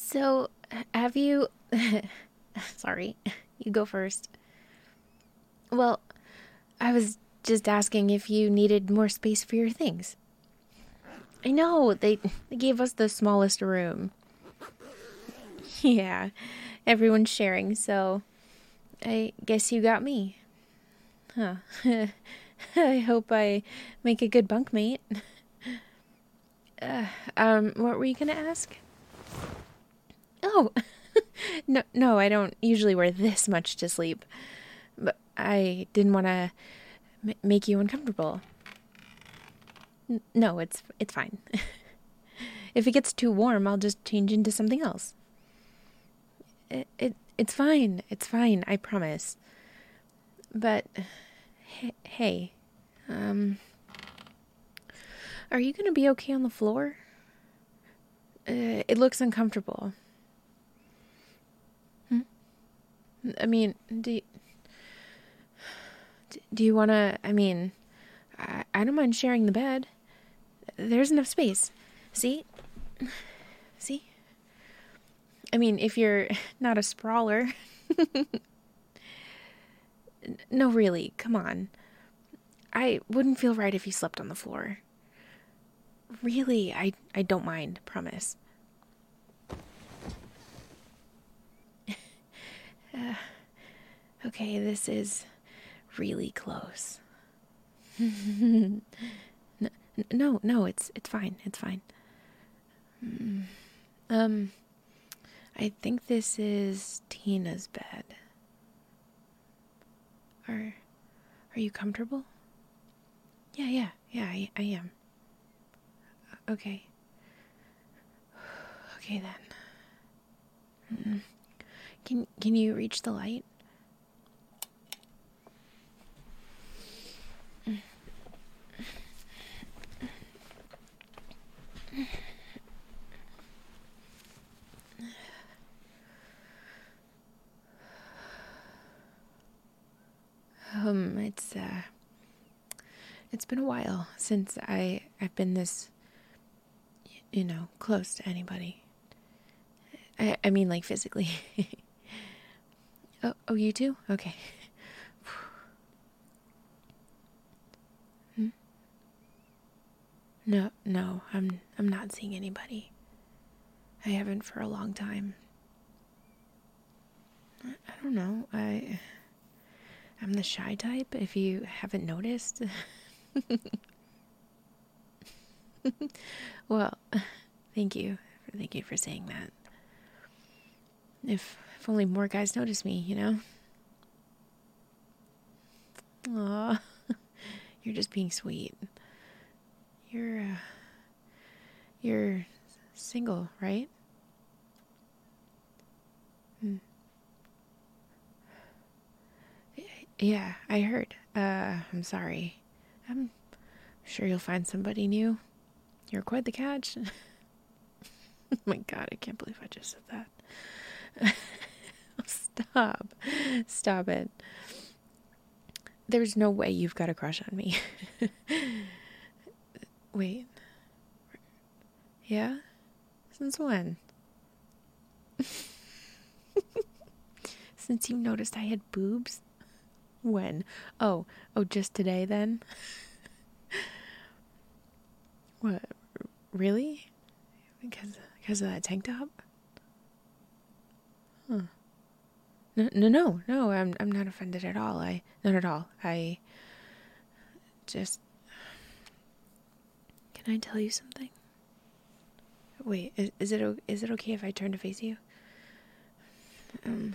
So, have you. Sorry, you go first. Well, I was just asking if you needed more space for your things. I know, they gave us the smallest room. Yeah, everyone's sharing, so I guess you got me. Huh. I hope I make a good bunkmate. What were you gonna ask? Oh, no, I don't usually wear this much to sleep. But I didn't want to make you uncomfortable. No, it's fine. If it gets too warm, I'll just change into something else. It's fine. It's fine. I promise. But hey, um, are you gonna be okay on the floor? It looks uncomfortable. Hmm? I mean, do you wanna? I don't mind sharing the bed. There's enough space. See? See? I mean, if you're not a sprawler. No, really, come on. I wouldn't feel right if you slept on the floor. Really, I don't mind, promise. Uh, okay, this is really close. No, it's fine. It's fine. Mm, Um, I think this is Tina's bed. Are are you comfortable? Yeah, I am. Okay. Okay then. Can you reach the light? It's been a while since I've been this, close to anybody. I mean, like physically. Oh, you too? Okay. Hmm? No, I'm not seeing anybody. I haven't for a long time. I don't know. I'm the shy type, if you haven't noticed. Well, thank you. Thank you for saying that. If only more guys noticed me, you know? Aw, you're just being sweet. You're, you're single, right? Hmm. Yeah, I heard. I'm sorry. I'm sure you'll find somebody new. You're quite the catch. Oh my god, I can't believe I just said that. Stop. Stop it. There's no way you've got a crush on me. Wait. Yeah? Since when? Since you noticed I had boobs? When? Oh, just today then? What? Really? Because of that tank top? Huh. No. I'm not offended at all. Not at all. I just. Can I tell you something? Wait, is it okay if I turn to face you? Um.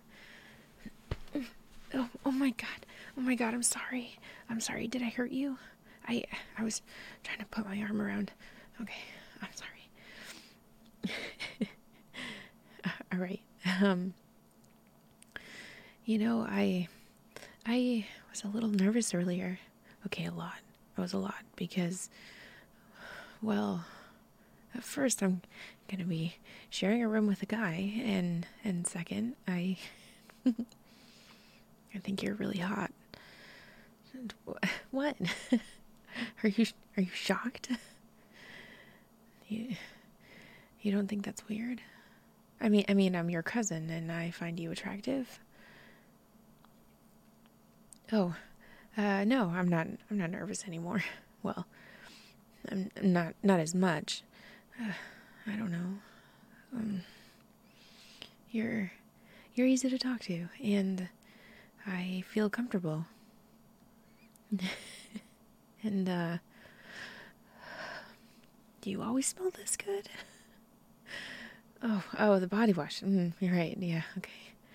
Oh my god. Oh my god. I'm sorry. I'm sorry. Did I hurt you? I was trying to put my arm around. Okay. I'm sorry. All right. Um. I was a little nervous earlier. Okay, a lot. It was a lot because, well, at first I'm gonna be sharing a room with a guy, and second, I think you're really hot. What? Are you shocked? You you don't think that's weird? I mean, I'm your cousin and I find you attractive. Oh, no, I'm not nervous anymore. Well, I'm not as much. I don't know. Um, you're easy to talk to, and I feel comfortable. And do you always smell this good? Oh, the body wash. You're right. Yeah, okay.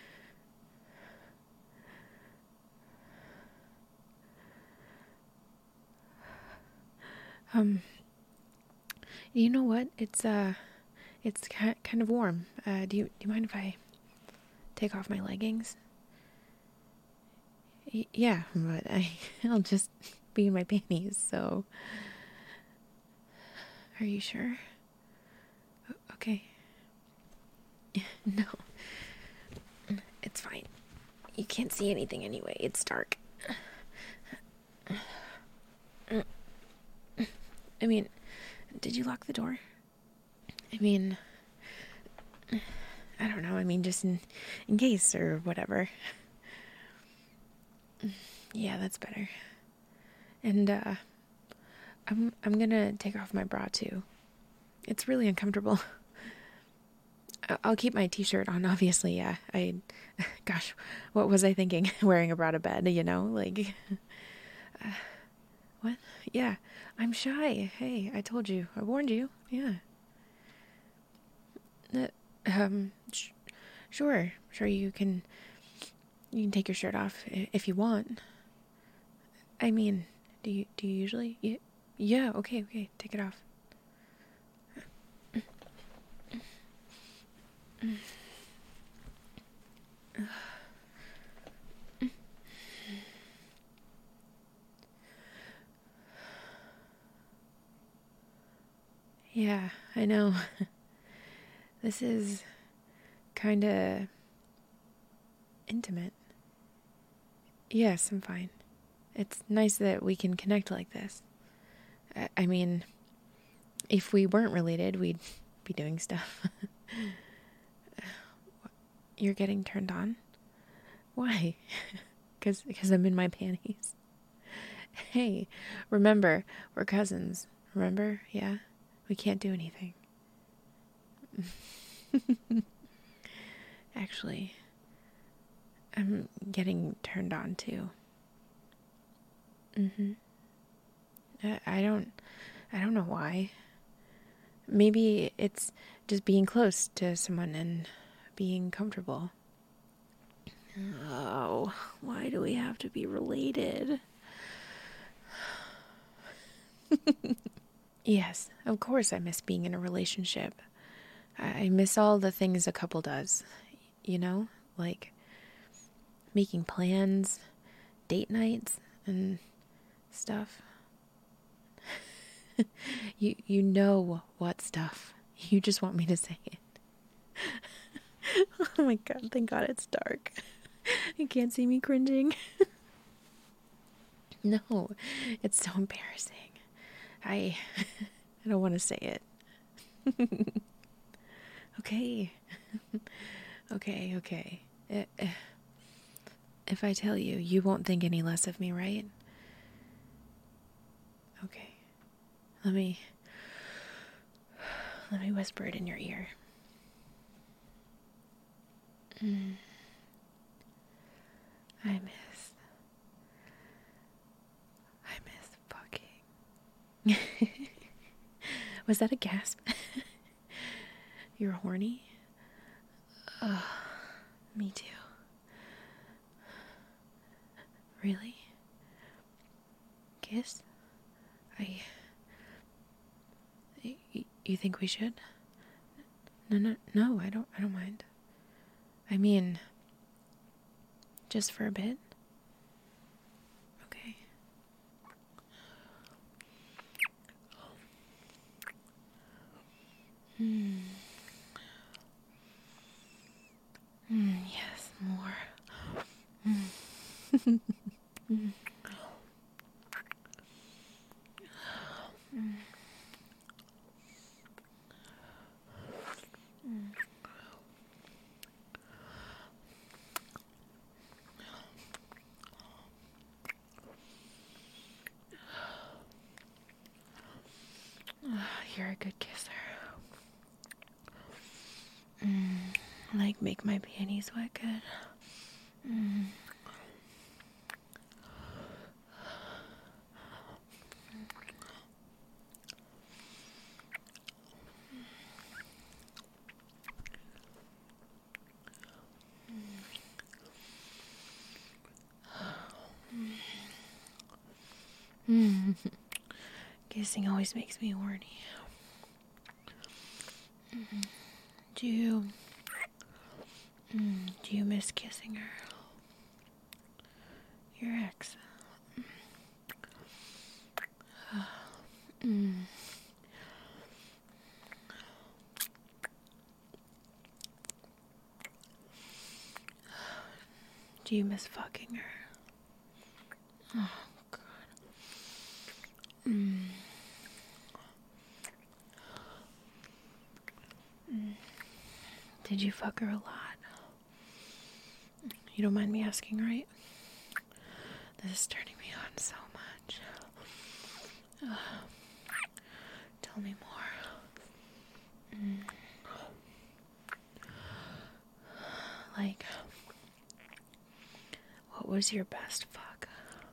Um, you know what? It's kind of warm. Do you mind if I take off my leggings? Yeah, but I'll just be in my panties. So, are you sure? Okay. No, it's fine. You can't see anything anyway. It's dark. I mean, did you lock the door? I mean, I don't know. I mean, just in case or whatever. Yeah, that's better. And I'm gonna take off my bra too. It's really uncomfortable. I'll keep my t-shirt on, obviously. Yeah, gosh, what was I thinking? Wearing a bra to bed, like, what? Yeah, I'm shy. Hey, I told you. I warned you. Yeah. Uh, sh sure. You can take your shirt off if you want. I mean, do you usually? Yeah. Yeah. Okay. Take it off. Yeah, I know. This is kind of intimate. Yes, I'm fine. It's nice that we can connect like this. I mean, if we weren't related, we'd be doing stuff. You're getting turned on? Why? Because I'm in my panties. Hey, remember, we're cousins. Remember? Yeah? We can't do anything. Actually, I'm getting turned on too. Mm-hmm. I don't know why. Maybe it's just being close to someone and being comfortable. Oh, why do we have to be related? Yes, of course I miss being in a relationship. I miss all the things a couple does, you know? Like making plans, date nights, and stuff. You know what stuff. You just want me to say it. Oh my god, thank god it's dark. You can't see me cringing. No, it's so embarrassing. I I don't want to say it. Okay. Okay. If I tell you, you won't think any less of me, right? Okay. Let me whisper it in your ear. Mm, I miss fucking. Was that a gasp? You're horny? Ugh, me too. Really? Kiss? I. You think we should? No. I don't mind. I mean, just for a bit. Okay. Hmm. Yes, more. Mm. Mm. make my panties wet good? Kissing always makes me horny. Do you miss kissing her? Your ex? Do you miss fucking her? Oh, God. Did you fuck her a lot? You don't mind me asking, right? This is turning me on so much. Tell me more. Like, what was your best fuck?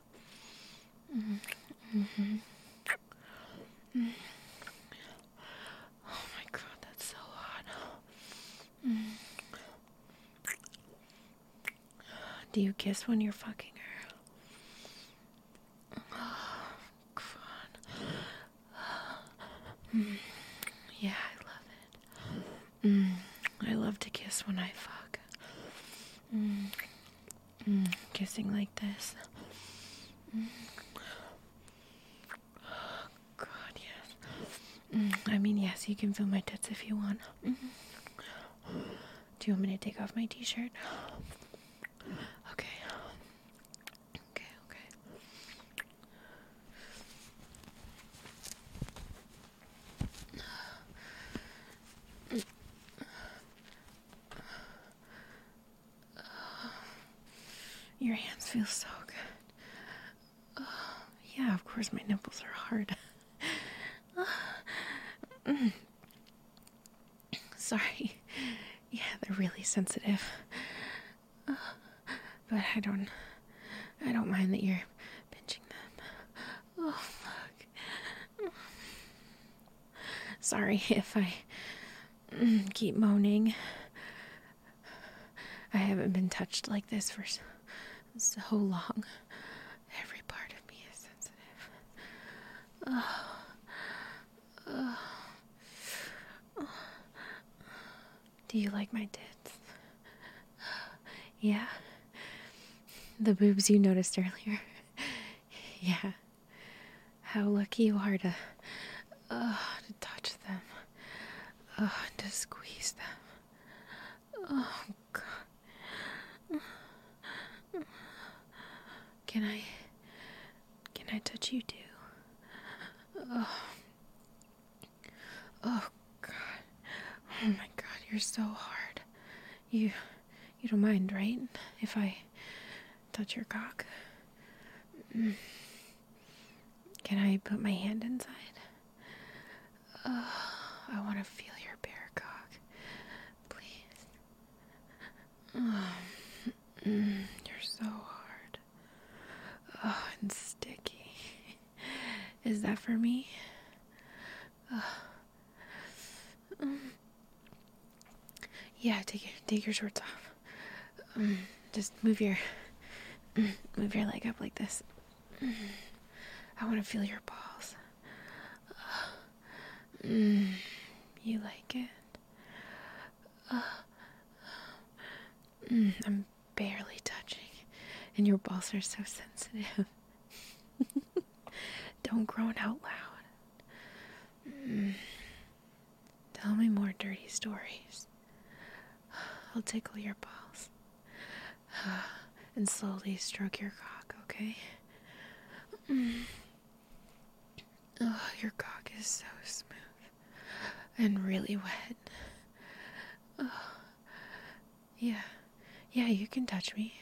Oh my God, that's so hot. Do you kiss when you're fucking her? Oh, God. Yeah, I love it. I love to kiss when I fuck. Kissing like this. God, yes. I mean, yes, you can feel my tits if you want. Do you want me to take off my t-shirt? Okay. Okay. Your hands feel so good. Yeah, of course my nipples are hard. Sorry. Yeah, they're really sensitive. But I don't mind that you're pinching them. Oh, fuck. Sorry if I keep moaning. I haven't been touched like this for so long. Every part of me is sensitive. Do you like my tits? Yeah? The boobs you noticed earlier? Yeah. How lucky you are to touch them. To squeeze them. Oh, God. Can I touch you too? Oh, God. Oh my God, you're so hard. You don't mind, right? If I touch your cock? Can I put my hand inside? I want to feel your bare cock. Please. You're so hard. And sticky. Is that for me? Yeah, take your shorts off. Just move your leg up like this. I want to feel your balls. You like it? I'm barely touching, and your balls are so sensitive. Don't groan out loud. Tell me more dirty stories. I'll tickle your balls and slowly stroke your cock, okay? Oh, your cock is so smooth and really wet. Oh, yeah, you can touch me.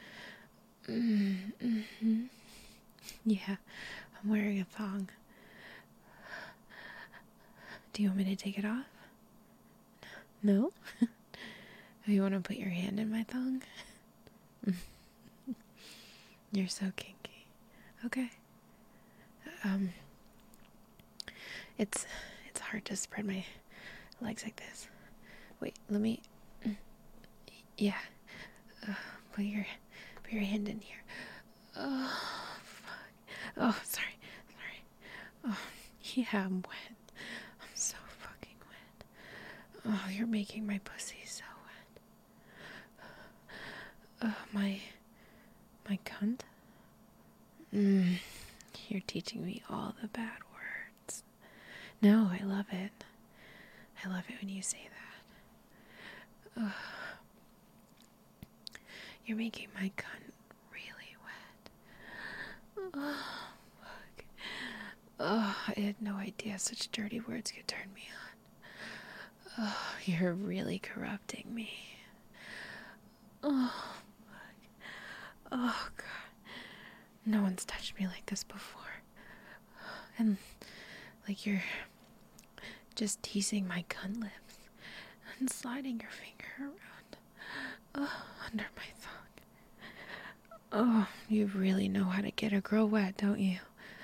Yeah, I'm wearing a thong. Do you want me to take it off? No? You want to put your hand in my thong? You're so kinky. Okay. Um, it's hard to spread my legs like this. Wait, let me. Yeah. Put your hand in here. Oh, fuck. Oh, sorry. Oh, yeah, I'm wet. I'm so fucking wet. Oh, you're making my pussy so wet. My cunt? You're teaching me all the bad words. No, I love it. I love it when you say that. You're making my cunt really wet. Oh, fuck. Oh, I had no idea such dirty words could turn me on. Oh, you're really corrupting me. Oh, fuck. Oh, God. No one's touched me like this before. And like you're just teasing my cunt lips and sliding your finger around under my thong. Oh, you really know how to get a girl wet, don't you?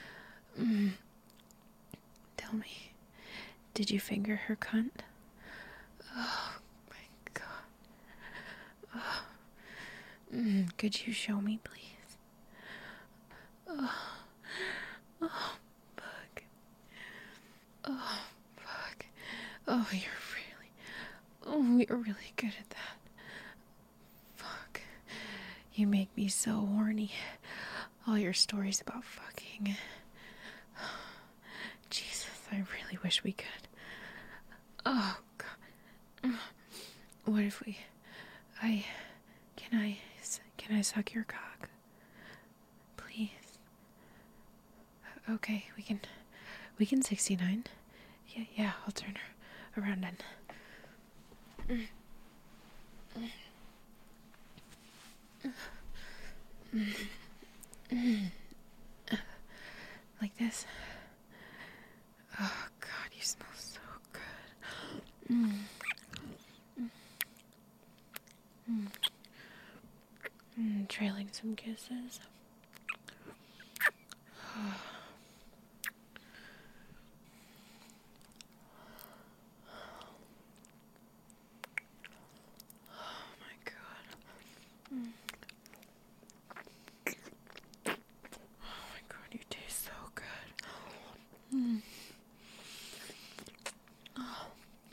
Tell me, did you finger her cunt? Oh my God. Oh. Could you show me, please? Oh, fuck. Oh, fuck. Oh, you're really good at that. Fuck. You make me so horny. All your stories about fucking. Jesus, I really wish we could. Oh, God. What if we... Can I suck your cock? Please. Okay, we can 69. Yeah, I'll turn her around then. Like this. Oh, God, you smell so good. Trailing some kisses. Oh my God. Oh my God, you taste so good. Oh.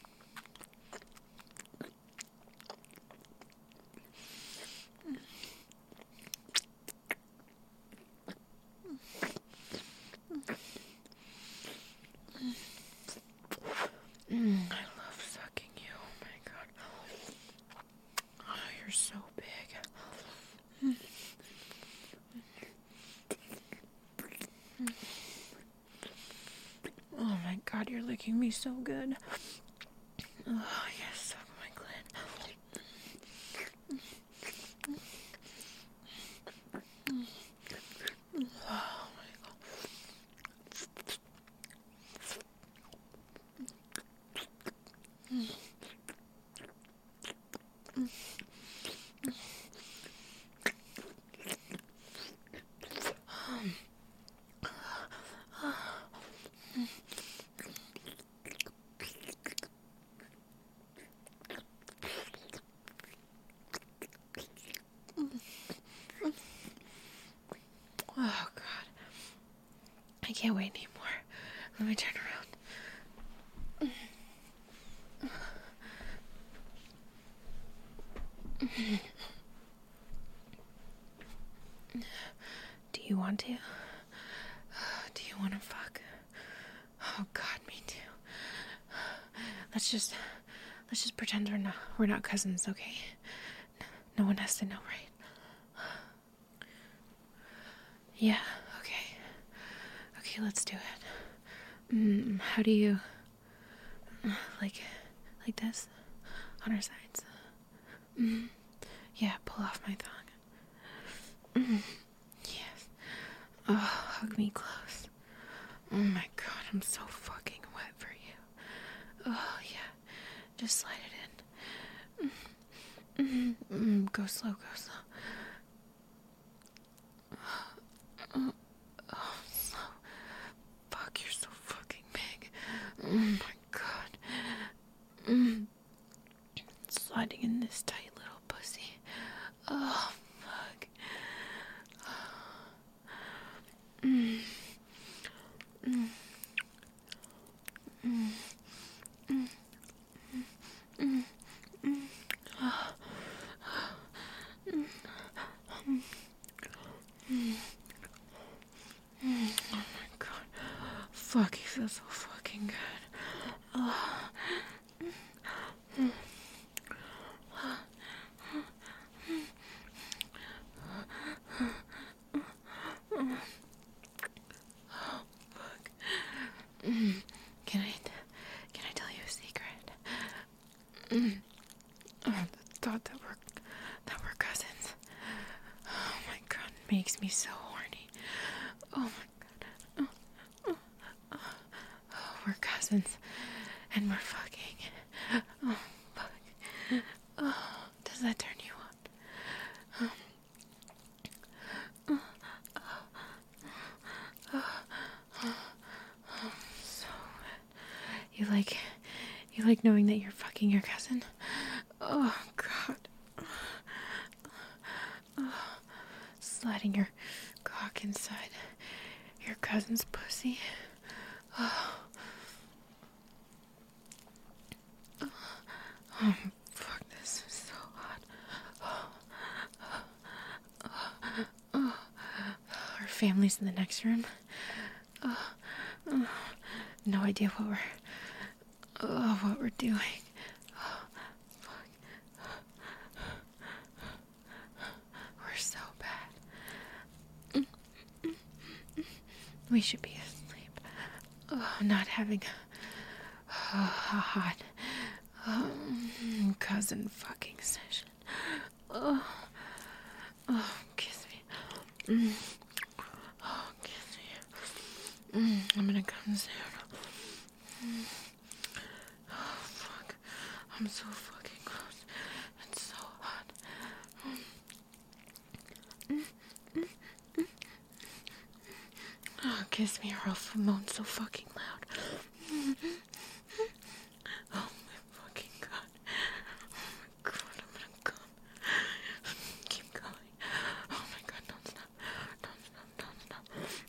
I love sucking you. Oh my God. Oh, you're so big. Oh my God, you're licking me so good. Oh, yes, suck my clit. Oh my God. Oh God. I can't wait anymore. Let me turn around. Do you want to? Do you want to fuck? Oh God, me too. Let's just pretend we're not cousins, okay? No one has to know, right? Yeah, okay. Okay, let's do it. How do you like this? On our sides? Yeah, pull off my thong. Yes. Oh, hug me close. Oh my God, I'm so fucking wet for you. Oh yeah, just slide it in. slow, go slow. Oh, slow. Fuck, you're so fucking big. Oh my god. Sliding in this tight little pussy. Oh, fuck. Oh my god. Fuck, you feel so fucking good. Oh. Fuck. Can I tell you a secret? Oh, the thought that we're cousins. Oh my god, it makes me so horny. Oh my god. Oh, we're cousins. And we're fucking. Oh, fuck. Oh, does that turn you on? So, you like knowing that you're fucking your cousin? Oh, God. Sliding your cock inside your cousin's pussy. Oh, fuck, this is so hot. Our family's in the next room. No idea what we're doing. Oh, fuck. We're so bad. We should be asleep. Oh, not having a hot cousin fucking session. Oh, kiss me. Oh, kiss me. I'm gonna come soon. Oh, fuck. I'm so fucking close. It's so hot. Oh, kiss me or I'll moan so fucking loud. Oh my fucking god. Oh my god, I'm gonna come. Keep going. Oh my god, don't stop. Don't stop, don't stop.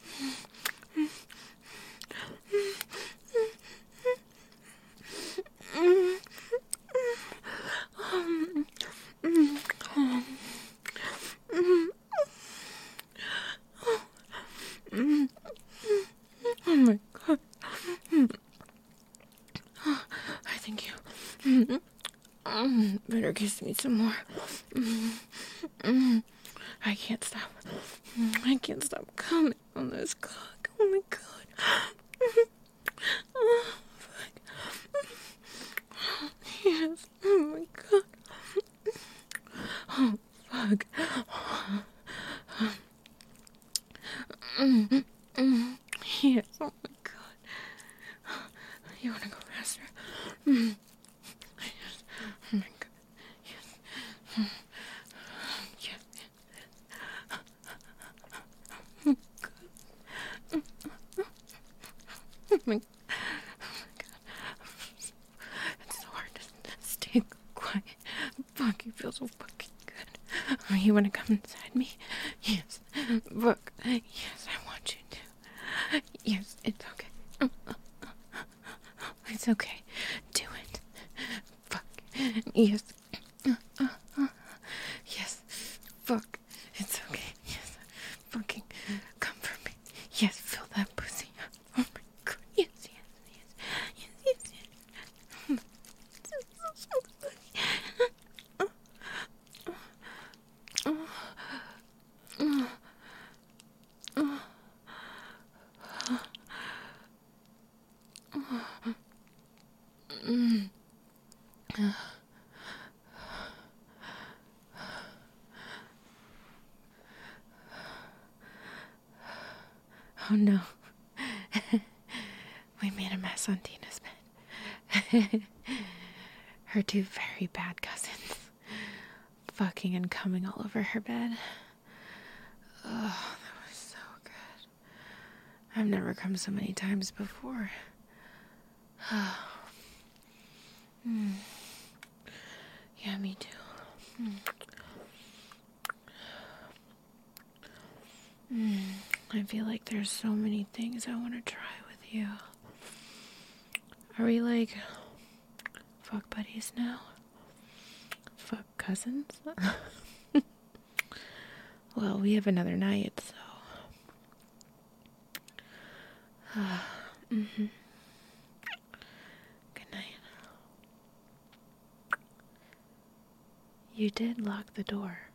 Oh my god. I think you better kiss me some more. I can't stop. I can't stop coming on this cock. Oh my god. Oh, fuck. Yes. Oh my god. Oh, fuck. Yes. Oh my god. You wanna go faster? Yes. Oh my god. Yes. Yes. Oh my god. It's so hard to stay quiet. Fuck, you feel so fucking good. Oh, you wanna come inside me? Yes. Fuck. Yes, I want you to. Yes, it's okay. It's okay. Do it. Fuck. Yes. Yes. Fuck. It's okay. Yes. Fucking come for me. Yes, fill that pussy up. Oh my god. Yes, yes, yes. Yes, yes, yes. Oh no. We made a mess on Tina's bed. Her two very bad cousins fucking and coming all over her bed. Oh, that was so good. I've never come so many times before. Yeah, me too. I feel like there's so many things I want to try with you. Are we like fuck buddies now? Fuck cousins? Well, we have another night, so. Good night. You did lock the door.